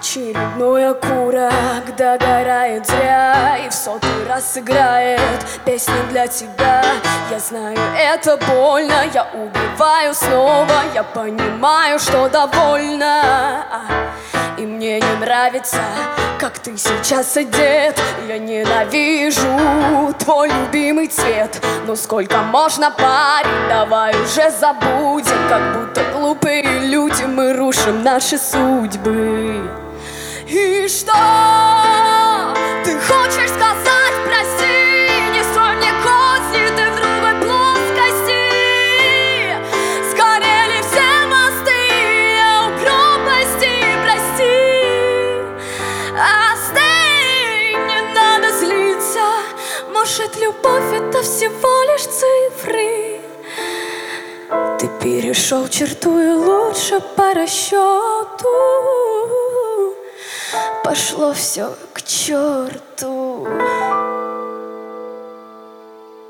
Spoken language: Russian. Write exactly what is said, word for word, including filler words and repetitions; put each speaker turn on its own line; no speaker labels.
Очередной окурок догорает зря и в сотый раз играет песня для тебя. Я знаю, это больно, я убиваю снова, я понимаю, что довольна. И мне не нравится, как ты сейчас одет. Я ненавижу твой любимый цвет. Ну сколько можно, парень, давай уже забудем. Как будто глупые люди мы рушим наши судьбы. И что ты хочешь сказать, прости? Не строй мне козни, ты в другой плоскости. Сгорели все мосты, я у пропасти, прости. Остынь, не надо злиться. Может, любовь это всего лишь цифры. Ты перешел черту и лучше по расчету. Пошло все к черту.